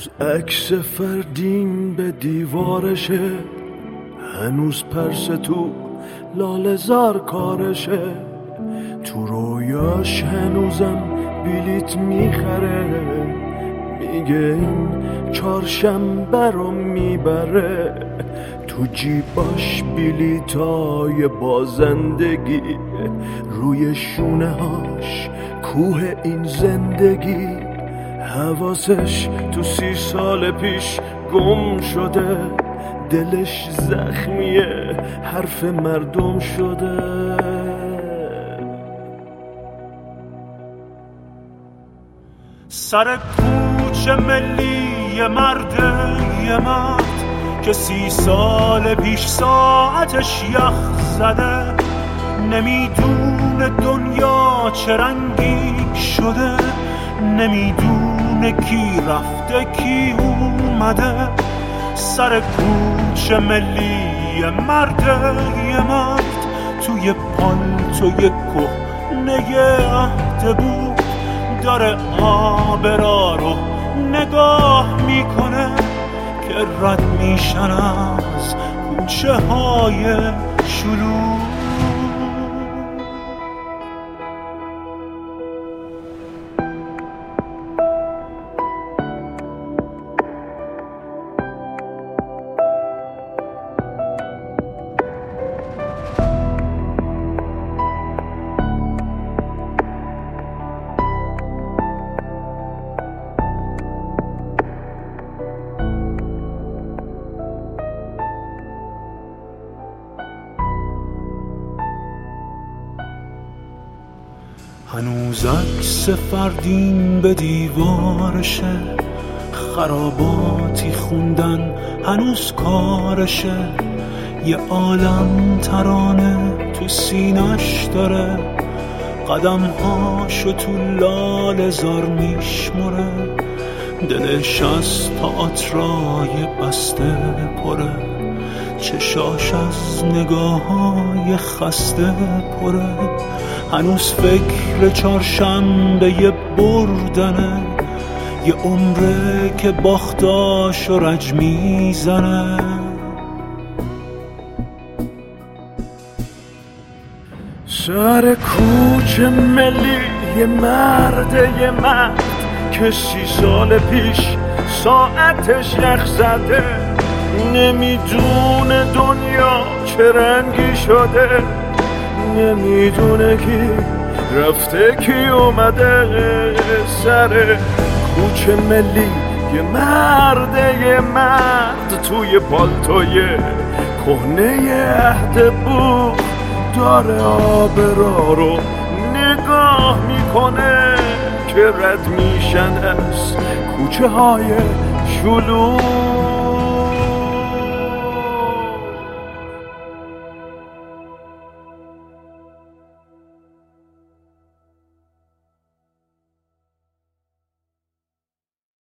هنوز عکس فردین به دیوارشه، هنوز پرس تو لاله زار کارشه، تو رویاش هنوزم بلیت میخره، میگه این چهارشنبه رو میبره، تو جیباش بلیتای بازندگی، روی شونه هاش کوه این زندگی، حواسش تو 30 سال پیش گم شده، دلش زخمیه حرف مردم شده. سر کوچه ملی یه مرد که 30 سال پیش ساعتش یخ زده، نمیدونه دنیا چه رنگی شده، نمیدونه کی رفته کی اومده. سر کوچه ملی یه مرد توی پالتوی کهنه عهد بود، داره آبرا رو نگاه میکنه که رد میشن از کوچه های شلوغ. هنوز عکس فردین به دیوارشه، خراباتی خوندن هنوز کارشه، یه عالم ترانه تو سینش داره، قدمهاشو تو لاله زار میشمره، دلش از تئاترای بسته پره، چشاش از نگاه‌های خسته پره، هنوز فکر چهارشنبه یه بردنه، یه عمره که باختاشو رج میزنه. سر کوچه ملی یه مرد که 30 سال پیش ساعتش یخ زده، نمیدونه دنیا چه رنگی شده، نمیدونه کی رفته کی اومده. سر کوچه ملی یه مرد توی پالتوی کهنه عهد بود، داره آبرا رو نگاه میکنه که رد میشن از کوچه های شلوغ.